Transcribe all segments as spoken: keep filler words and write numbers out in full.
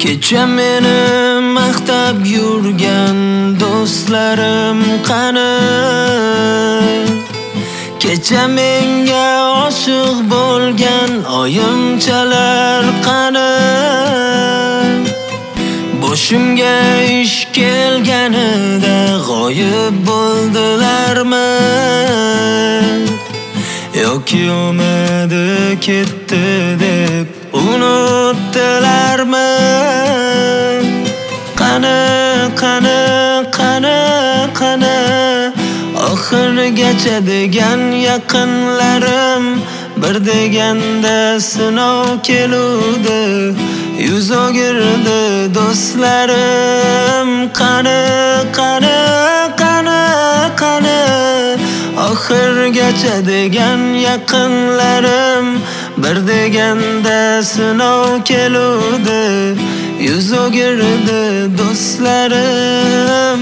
Kecha meni maqtab yurgan do'stlarim qani? Kecha menga oshiq bo'lgan oyimchalar qani? Boshimga ish kelganida g'oyib bo'ldilarmi? Yoki umidi ketdi deb unutdilarmi? Qani, qani, qani, qani oxirgacha degan yaqinlarim, bir deganda sinov keludi, yuz o'girdi do'stlarim. Qani, qani, qani, qani oxirgacha degan yaqinlarim, bir deganda sinov keludi, yuz o'girdi do'stlarim.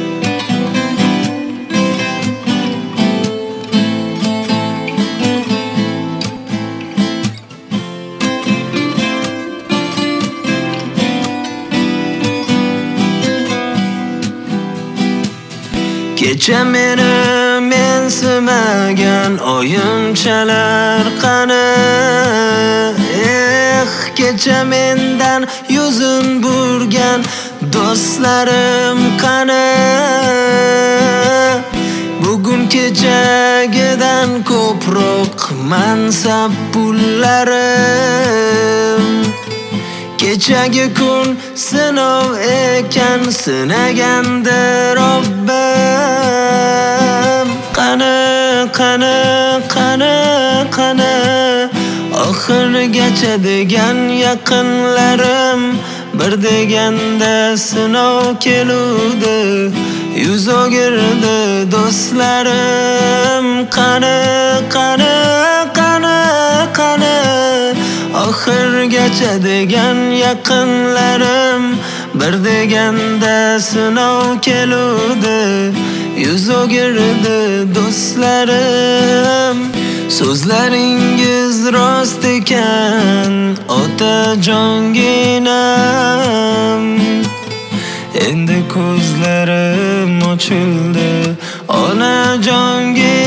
Kecha meni mensimagan oyimchalar qani? Eh, kecha mendan yuzin burgan do'stlarim qani? Bugun kechagidan ko'proq mansab pullarim. Kechagi kun sinov ekan, sinagandi Robbim. Qani, qani, qani, qani oxirgacha degan yaqinlarim, bir deganda sinov keludi, yuz o'girdi do'stlarim. Qani, qani, qani, qani oxirgacha degan yaqinlarim, bir deganda sinov keludi, yuz o'girdi do'stlarim. So'zlaringiz rost ekan otajonginam, endi ko'zlarim ochildi onajonginam.